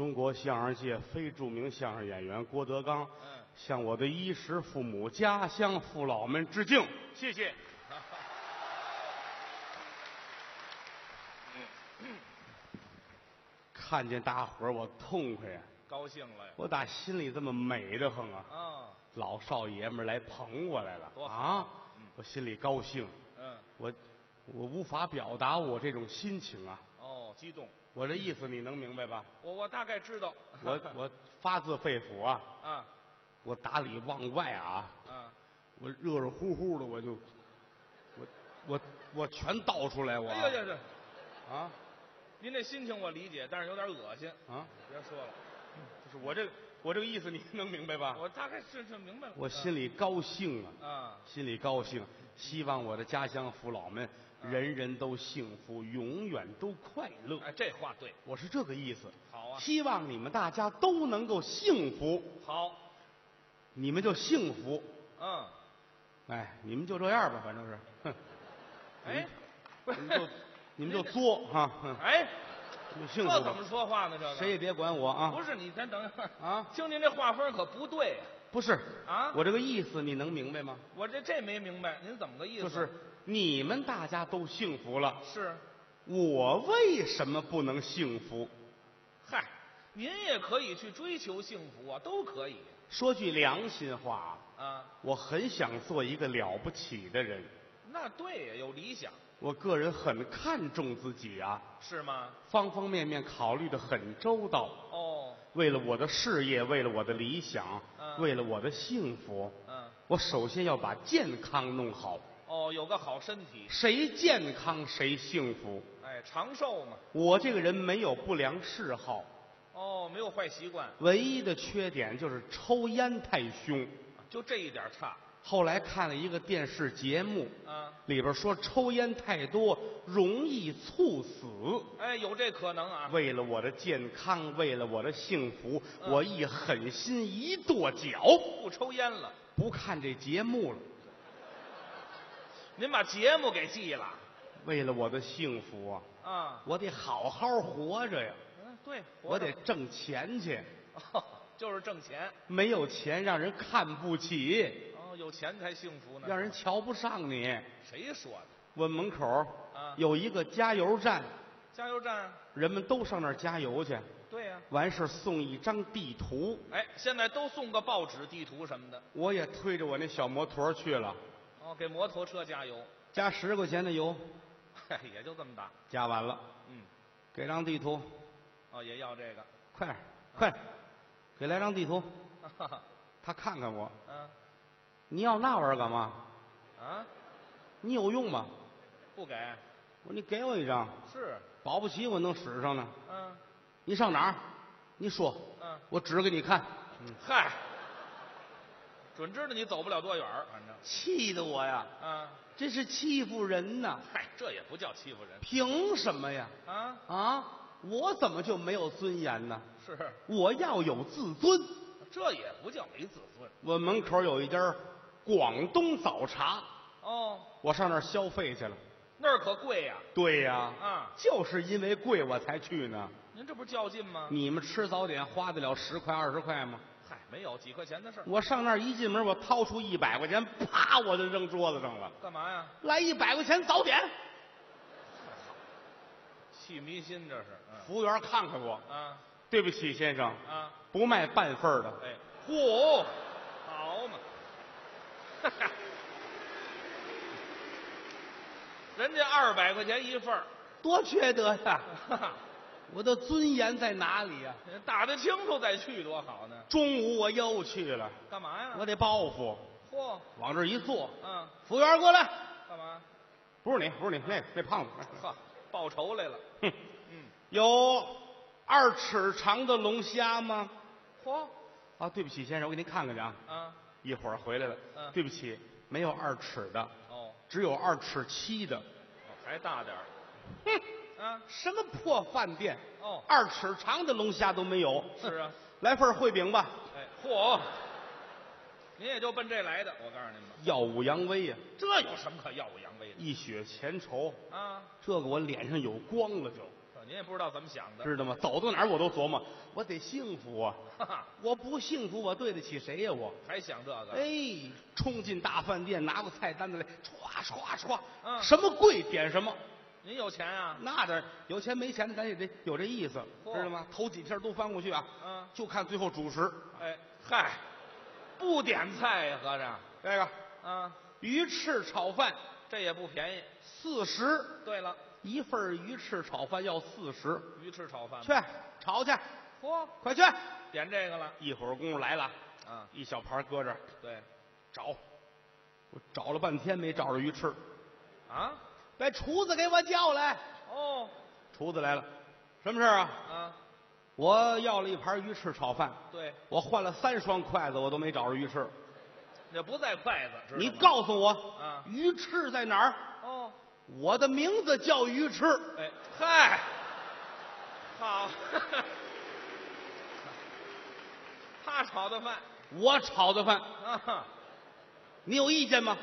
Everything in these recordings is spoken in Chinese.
中国相声界非著名相声演员郭德纲，向我的衣食父母、家乡父老们致敬。 谢谢。 看见大伙儿，我痛快呀， 高兴了呀。 我打心里这么美得很啊！ 啊， 老少爷们儿来捧我来了， 多好啊！我心里高兴，我无法表达我这种心情啊！ 哦，激动。 我这意思你能明白吧？ 我大概知道。 我发自肺腑啊！ 啊， 我打里往外啊！我热热乎乎的，我全倒出来，我。 哎呀呀啊！ 您这心情我理解，但是有点恶心啊！ 别说了， 就是我这个意思，你能明白吧？ 我大概是明白了。 我心里高兴啊！ 心里高兴，希望我的家乡父老们人人都幸福，永远都快乐。 哎，这话对， 我是这个意思。 好啊！ 希望你们大家都能够幸福。 好， 你们就幸福。哎，你们就这样吧，反正是。哼。 哎， 你们就作哈。 哎， 你幸福。 这怎么说话呢？这个谁也别管我啊！ 不是你，咱等一会儿啊！ 听您这画风可不对呀。 不是啊， 我这个意思你能明白吗？ 我这没明白，您怎么个意思？ 就是你们大家都幸福了， 是， 我为什么不能幸福？ 嗨，您也可以去追求幸福啊，都可以。 说句良心话啊， 我很想做一个了不起的人。 那对呀，有理想。 我个人很看重自己啊。 是吗？ 方方面面考虑得很周到。 哦。 为了我的事业，为了我的理想，为了我的幸福，我首先要把健康弄好。 哦，有个好身体。 谁健康谁幸福。 哎，长寿嘛。 我这个人没有不良嗜好。 哦，没有坏习惯。 唯一的缺点就是抽烟太凶。 就这一点差。 后来看了一个电视节目，里边说抽烟太多容易猝死。 哎，有这可能啊！ 为了我的健康，为了我的幸福，我一狠心一跺脚， 不抽烟了， 不看这节目了。 您把节目给记了？ 为了我的幸福啊， 我得好好活着呀。 对， 我得挣钱去。 哦，就是挣钱。 没有钱让人看不起。 有钱才幸福呢， 让人瞧不上你。 谁说的？ 我门口有一个加油站。 加油站， 人们都上那儿加油去。 对呀。 完事送一张地图。 哎，现在都送个报纸、地图什么的。 我也推着我那小摩托去了。 哦，给摩托车加油。 加10块钱的油。 也就这么大。 加完了。给张地图。 哦，也要这个。 快点，快点，给来张地图。他看看我。你要那玩意儿干嘛？ 啊？ 你有用吗？ 不给。 我说你给我一张。 是。 保不齐我能使上呢。你上哪儿？你说。我指给你看。 嗨。准知道你走不了多远，反正。 气得我呀！这是欺负人呐！ 嗨，这也不叫欺负人。 凭什么呀？我怎么就没有尊严呢？ 是。 我要有自尊。 这也不叫没自尊。 我门口有一家广东早茶。 哦。 我上那儿消费去了。 那儿可贵呀。 对呀。就是因为贵我才去呢。 您这不是较劲吗？ 你们吃早点花得了10块20块吗？ 嗨，没有几块钱的事儿。 我上那儿一进门，我掏出100块钱，啪，我就扔桌子上了。 干嘛呀？ 来100块钱早点。 气迷心这是。 服务员看看我。对不起，先生。不卖半份的。 哎，嚯，好嘛。人家200块钱一份儿， 多缺德呀！我的尊严在哪里呀？ 打得清楚再去多好呢。 中午我又去了。 干嘛呀？ 我得报复。 嚯！ 往这一坐。服务员过来。 干嘛？ 不是你，那胖子。 呵，报仇来了。 哼。有2尺长的龙虾吗？ 嚯！ 对不起，先生，我给您看看去啊。一会儿回来了。对不起，没有2尺的。只有2尺7的。 还大点儿。 哼。什么破饭店？2尺长的龙虾都没有。 是啊。 来份烩饼吧。 哎，嚯！您也就奔这来的，我告诉您吧。 耀武扬威呀！ 这有什么可耀武扬威的？ 一雪前仇啊！ 这个我脸上有光了就。 您也不知道怎么想的， 知道吗？走到哪儿我都琢磨，我得幸福啊！我不幸福，我对得起谁呀？我还想这个？ 哎，冲进大饭店，拿过菜单子来，唰唰唰， 嗯， 什么贵点什么。 您有钱啊？ 那这有钱没钱的，咱也得有这意思，知道吗？头几天都翻过去啊，就看最后主食。 哎，嗨，不点菜呀，合着这个，鱼翅炒饭， 这也不便宜 ，40。 对了， 一份鱼翅炒饭要40。 鱼翅炒饭， 去炒去， 嚯， 快去！ 点这个了， 一会儿功夫来了，一小盘搁这儿， 对， 找，我找了半天没找着鱼翅， 啊， 把厨子给我叫来。 哦， 厨子来了，什么事儿啊？我要了一盘鱼翅炒饭， 对， 我换了3双筷子，我都没找着鱼翅。 也不在筷子，知道吗？ 你告诉我，鱼翅在哪儿？ 哦， 我的名字叫鱼翅。 哎，嗨，好，他炒的饭， 我炒的饭， 啊， 你有意见吗？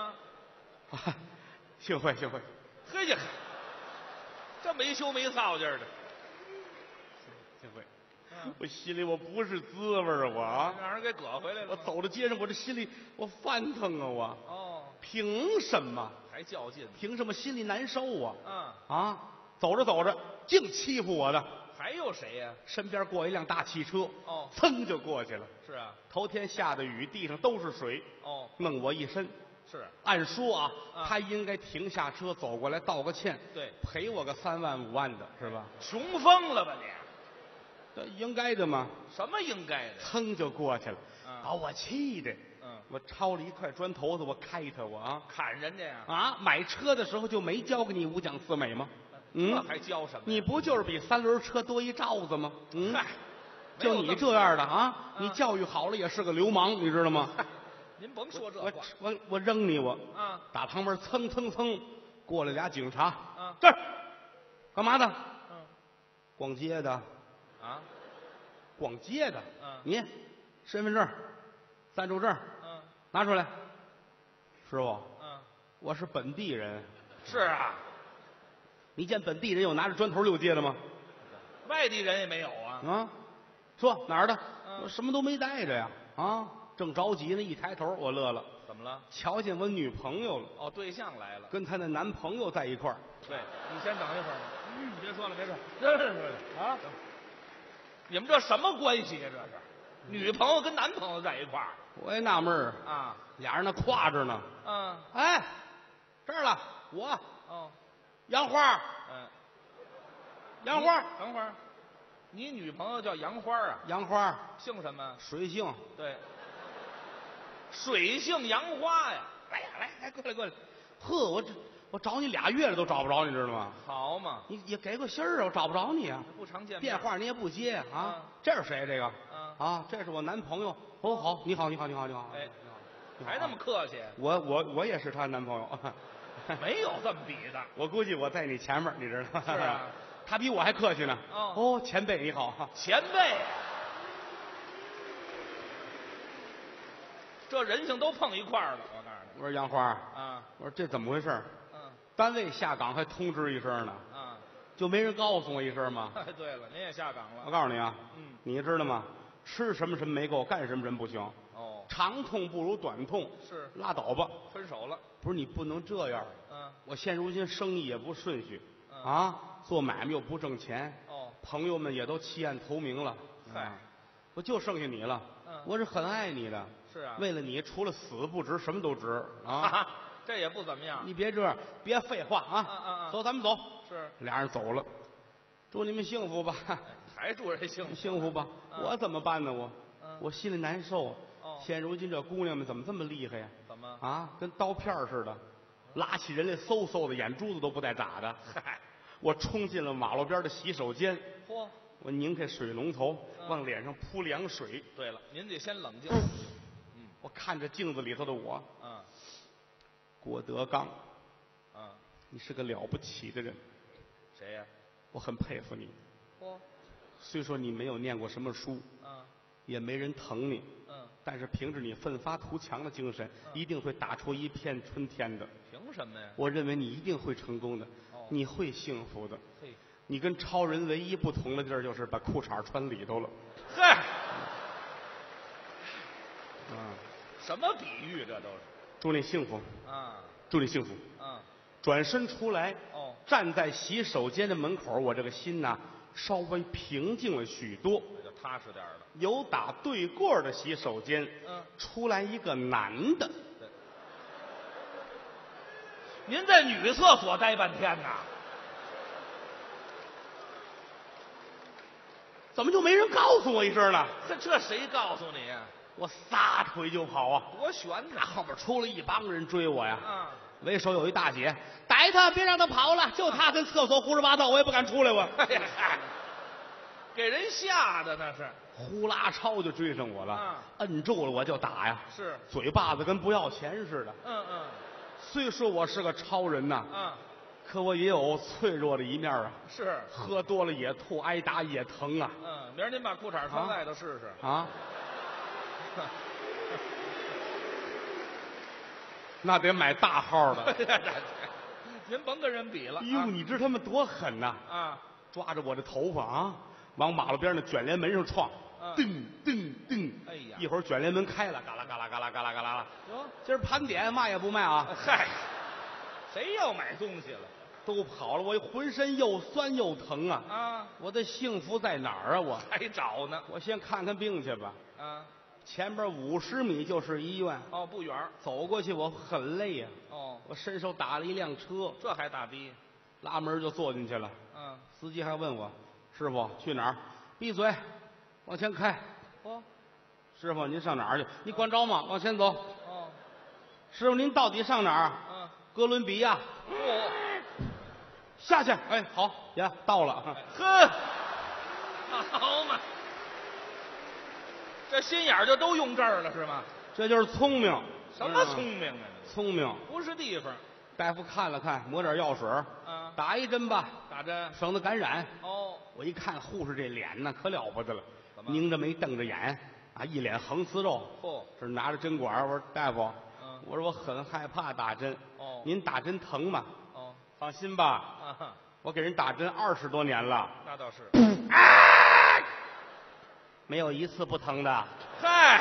幸会幸会， 嘿呀，这没羞没臊劲儿的， 幸会。我心里我不是滋味儿啊， 让人给搁回来了。 我走到街上，我这心里我翻腾啊，我。 哦， 凭什么？ 还较劲？ 凭什么心里难受啊？ 走着走着，净欺负我的。 还有谁呀？ 身边过一辆大汽车，噌就过去了。 是啊， 头天下的雨，地上都是水，弄我一身。 是， 按说他应该停下车走过来道个歉， 对， 赔我个3万5万的，是吧？ 穷疯了吧你？ 这应该的吗？ 什么应该的？ 噌就过去了，把我气的。我抄了一块砖头子，我开他，我砍人家呀！ 买车的时候就没教给你5讲4美吗？ 这还教什么？ 你不就是比3轮车多一罩子吗？ 嗨， 就你这样的你教育好了也是个流氓，你知道吗？ 您甭说这话， 我扔你我打旁边蹭蹭蹭过来俩警察这儿干嘛的？逛街的逛街的你身份证暂住证拿出来。师傅我是本地人。 是啊， 你见本地人有拿着砖头溜街的吗？ 外地人也没有说哪儿的？我什么都没带着呀正着急呢，一抬头我乐了。 怎么了？ 瞧见我女朋友了。 哦，对象来了， 跟她的男朋友在一块儿。 对，你先等一会儿。别说了，别说了。你们这什么关系呀？这是女朋友跟男朋友在一块儿。 我也纳闷儿俩人那挎着呢。哎，这儿了，我杨花。杨花， 等会儿，你女朋友叫杨花啊？ 杨花， 姓什么？ 水性。 对，水性杨花呀！ 来呀，来，过来！呵，我找你2月了都找不着，你知道吗？ 好嘛， 你也给个信儿啊，我找不着你啊。 不常见面， 电话你也不接这是谁？这个这是我男朋友。好，你好。 哎，还那么客气？ 我也是她男朋友。 没有这么比的。 我估计我在你前面，你知道吗？ 是啊， 他比我还客气呢。前辈你好。 前辈，这人性都碰一块儿了。我告诉你， 我说杨花我说这怎么回事？单位下岗还通知一声呢。就没人告诉我一声吗？ 对了，您也下岗了。 我告诉你你知道吗？吃什么没够，干什么不行。长痛不如短痛。 是， 拉倒吧， 分手了。 不是你不能这样。我现如今生意也不顺序做买卖又不挣钱。朋友们也都弃暗投明了。我就剩下你了。我是很爱你的。 是啊， 为了你，除了死不值，什么都值这也不怎么样。 你别这样，别废话走，咱们走。 是， 俩人走了。祝你们幸福吧。 还祝人幸福吧。我怎么办呢？我心里难受。现如今这姑娘们怎么这么厉害呀？ 怎么跟刀片似的，拉起人来嗖嗖的，眼珠子都不带眨的。我冲进了马路边的洗手间。我拧开水龙头，往脸上扑凉水。 对了，您得先冷静。 我看着镜子里头的我。郭德纲。你是个了不起的人。 谁呀？ 我很佩服你。虽说你没有念过什么书，也没人疼你，但是凭着你奋发图强的精神，一定会打出一片春天的。 凭什么呀？ 我认为你一定会成功的，你会幸福的。 你跟超人唯一不同的地儿就是把裤衩穿里头了。 嗨， 嗯， 什么比喻这都是？ 祝你幸福啊， 祝你幸福。 嗯， 转身出来， 哦， 站在洗手间的门口，我这个心呐稍微平静了许多。 那就踏实点了。 有打对过的洗手间，出来一个男的。 对，您在女厕所待半天呐？ 怎么就没人告诉我一声呢？ 这谁告诉你呀？ 我撒腿就跑啊！ 多悬呐！ 后边出了一帮人追我呀！ 啊， 为首有一大姐，逮他，别让他跑了，就他跟厕所胡说八道，我也不敢出来。我， 哎呀，给人吓的那是， 呼啦超就追上我了，摁住了我就打呀， 是嘴巴子跟不要钱似的。虽说我是个超人呐，可我也有脆弱的一面啊。 是， 喝多了也吐，挨打也疼啊。 明儿您把裤衩穿外头试试啊。那得买大号的。 您甭跟人比了。 哟，你知他们多狠呐！抓着我的头发啊，往马路边那卷帘门上撞，噔噔噔！ 哎呀， 一会儿卷帘门开了，嘎啦嘎啦嘎啦嘎啦嘎啦了。 哟， 今儿盘点嘛也不卖啊！ 嗨，谁要买东西了？ 都跑了，我浑身又酸又疼啊！我的幸福在哪儿啊？我还找呢。 我先看看病去吧。前边50米就是医院。 哦，不远。走过去我很累呀。我伸手打了一辆车， 这还打的， 拉门就坐进去了。司机还问我：“师傅去哪儿？”闭嘴，往前开。师傅您上哪儿去？你管着吗？往前走。师傅您到底上哪儿？哥伦比亚。下去。哎，好呀，到了。 呵，好嘛。这心眼儿就都用这儿了是吗？ 这就是聪明。 什么聪明啊？ 聪明不是地方。 大夫看了看，抹点药水，打一针吧。 打针， 省得感染。 我一看护士这脸呢，可了不得了，拧着眉瞪着眼啊，一脸横丝肉。这拿着针管，我说大夫，我说我很害怕打针。您打针疼吗？放心吧，我给人打针20多年了。 那倒是。 没有一次不疼的。 嗨，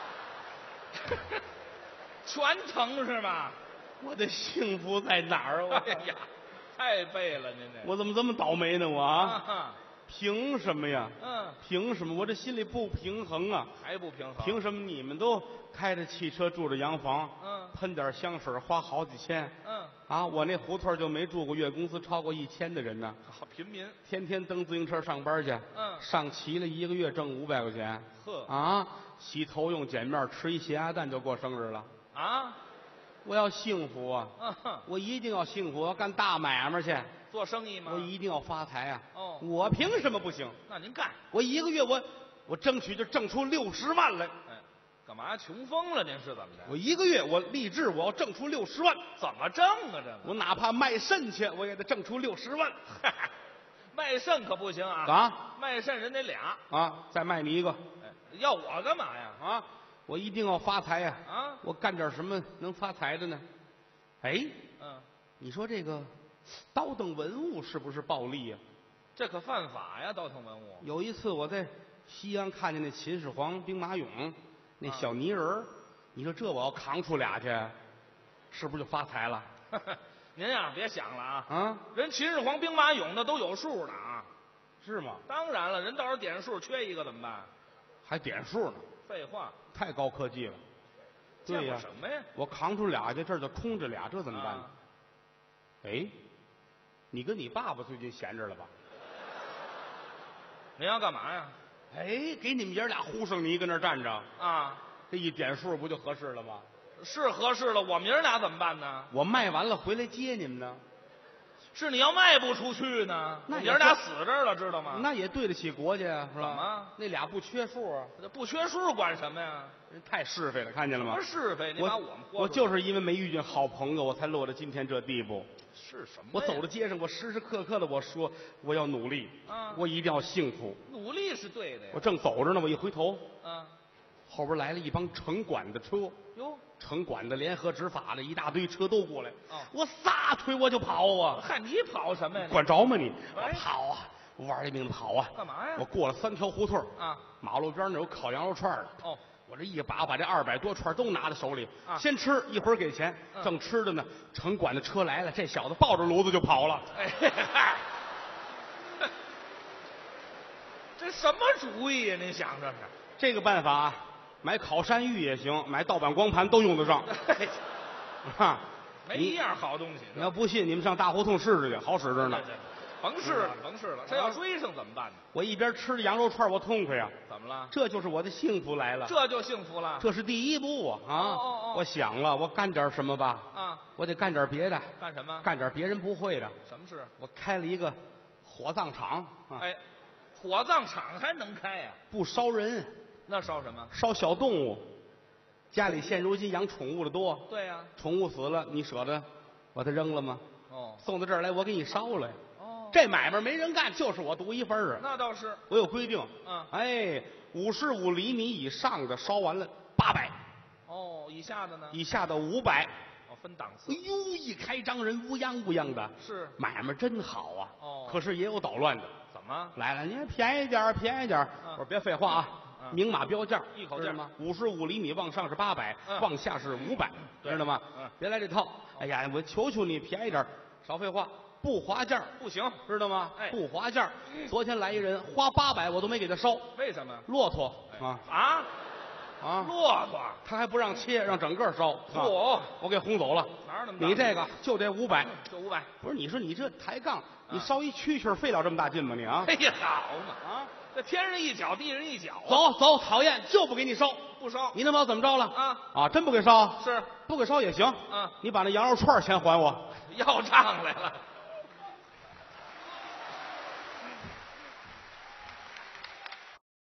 全疼是吗？ 我的幸福在哪儿？ 哎呀，太背了您这。 我怎么这么倒霉呢？我凭什么呀？凭什么？我这心里不平衡啊！ 还不平衡？ 凭什么你们都开着汽车住着洋房？喷点香水花好几千。我那胡同就没住过月工资超过1000的人呢。 好平民， 天天蹬自行车上班去。上齐了1个月挣500块钱。洗头用碱面，吃一咸鸭蛋就过生日了。我要幸福啊！我一定要幸福，我要干大买卖去， 做生意吗？ 我一定要发财啊！我凭什么不行？ 那您干， 我1个月我争取就挣出60万来。 干嘛穷疯了？您是怎么的？ 我1个月我立志我要挣出60万。 怎么挣啊？这我哪怕卖肾去，我也得挣出60万。 卖肾可不行啊！卖肾人得俩再卖你一个。 要我干嘛呀？ 我一定要发财呀！我干点什么能发财的呢？你说这个倒腾文物是不是暴利呀？ 这可犯法呀！倒腾文物。 有一次我在西安看见那秦始皇兵马俑，那小泥人儿，你说这我要扛出俩去，是不是就发财了？ 您呀，别想了人秦始皇兵马俑那都有数的是吗？ 当然了，人到时候点数缺一个怎么办？ 还点数呢？ 废话， 太高科技了。对呀， 什么呀？ 我扛出俩去，这儿就空着俩，这怎么办呢？你跟你爸爸最近闲着了吧？ 您要干嘛呀？ 给你们爷俩呼上你跟那儿站着这一点数不就合适了吗？ 是合适了，我们爷俩怎么办呢？ 我卖完了回来接你们呢。 是你要卖不出去呢，那爷俩死这儿了，知道吗？ 那也对得起国家啊，是吧？ 怎么？ 那俩不缺数啊？ 不缺数管什么呀？ 人太是非了，看见了吗？ 什么是非？你把我们我就是因为没遇见好朋友，我才落到今天这地步。 是什么？ 我走到街上，我时时刻刻的我说我要努力我一定要幸福。 努力是对的呀。 我正走着呢，我一回头后边来了一帮城管的车。 哟， 城管的、联合执法的，一大堆车都过来。 哦， 我撒腿我就跑啊！ 嗨，你跑什么呀？ 管着吗你？我哎跑啊！我玩了命的跑啊！ 干嘛呀？ 我过了3条胡同啊， 马路边那有烤羊肉串的。 哦， 我这一把这200多串都拿在手里， 啊先吃，一会儿给钱。正吃着呢，城管的车来了，这小子抱着炉子就跑了。 哎嗨，这什么主意呀？您想这是？ 这个办法啊，买烤山芋也行，买盗版光盘都用得上。啊， 没一样好东西。 你要不信，你们上大胡同试试去，好使着呢。 甭试了，甭试了，这要追上怎么办呢？ 我一边吃着羊肉串，我痛快呀！ 怎么了？ 这就是我的幸福来了， 这就幸福了。 这是第一步啊！ 哦， 我想了，我干点什么吧？ 啊， 我得干点别的。 干什么？ 干点别人不会的。 什么事？ 我开了一个火葬场。 哎，火葬场还能开呀？ 不烧人， 那烧什么？ 烧小动物。家里现如今养宠物的多。 对呀。 宠物死了，你舍得把它扔了吗？ 哦。 送到这儿来，我给你烧了。这买卖没人干，就是我独一份儿啊。 那倒是， 我有规定。 哎 ，55厘米以上的烧完了800。 哦，以下的呢？ 以下的500。 哦，分档次。 哎呦，一开张人乌泱乌泱的。 是。 买卖真好啊。 哦。 可是也有捣乱的。 怎么？ 来了，您便宜点，便宜点。我说别废话啊，明码标价， 一口价吗？55厘米往上是800，往下是500，知道吗？别来这套。哎呀，我求求你便宜点，少废话。不划价不行， 知道吗？ 哎， 不划价。昨天来一人花800，我都没给他烧。 为什么？ 骆驼啊， 骆驼， 他还不让切，让整个烧。我给轰走了。 哪有那么大？ 你这个就得500， 就500。 不是，你说你这抬杠，你烧一蛐蛐费了这么大劲吗？你啊？ 哎呀，好嘛这天上一脚，地上一脚。 走，讨厌，就不给你烧， 不烧。 你能把我怎么着了？真不给烧？ 是， 不给烧也行。你把那羊肉串钱还我。 要账来了。